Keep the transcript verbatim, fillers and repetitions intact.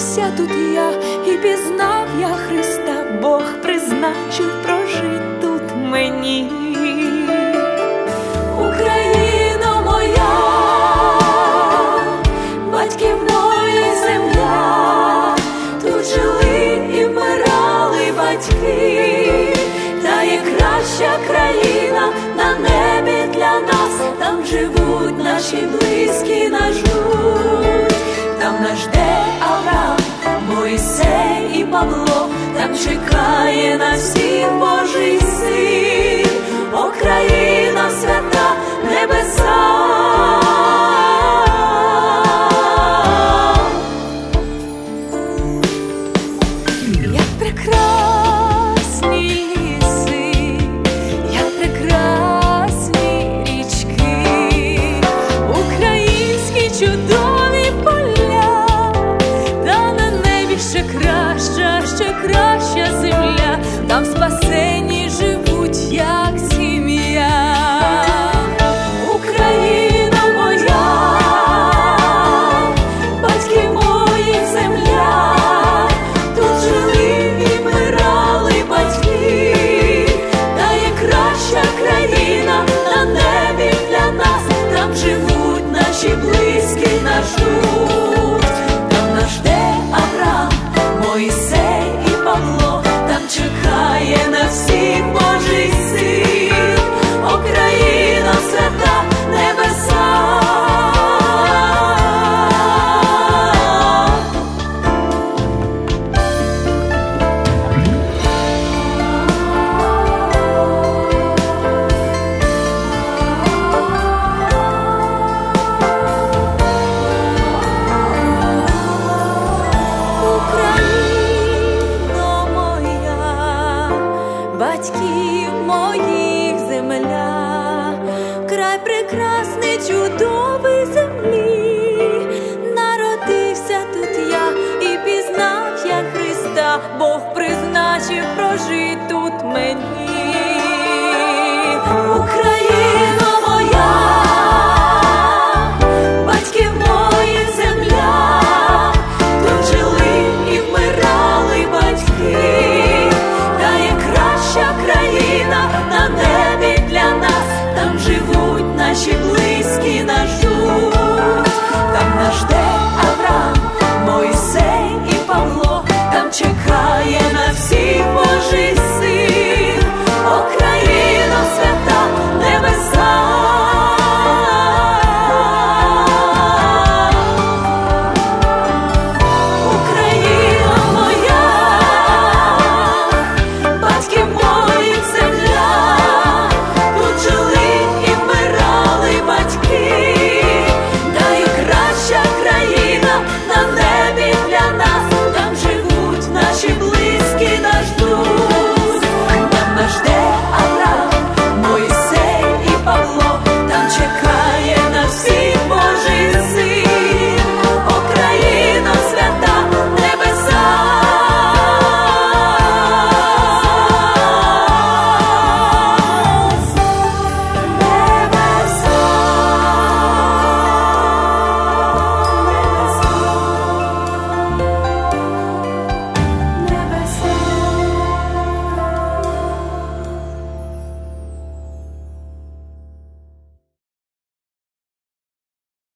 народився тут я, і пізнав я Христа, Бог призначив прожить тут мені. Україно моя, батьківної земля, тут жили і вмирали батьки, та є краща країна на небі для нас, там живуть наші близькі, нас ждуть, там нас жде Авраам, Мойсей і Павло, там чекає на всіх Божий син. О, країна свята, небеса, як прекрасні ліси, як прекрасні річки, українські чудові поля, та на небі ще краща, ще краща земля, там спасені живуть, як сім'я. Україна моя, батьків моїх земля, тут жили і вмирали батьки, та є краща країна на небі для нас, там живуть наші близькі, нас ждуть, там нас жде Авраам, Мойсей і Павло, там чекає на всіх Божий син. О, країна свята, небеса. Україно моя, батьків моїх земля, край прекрасний, чудовий землі, народився тут я, і пізнав я Христа, Бог призначив прожить тут мені.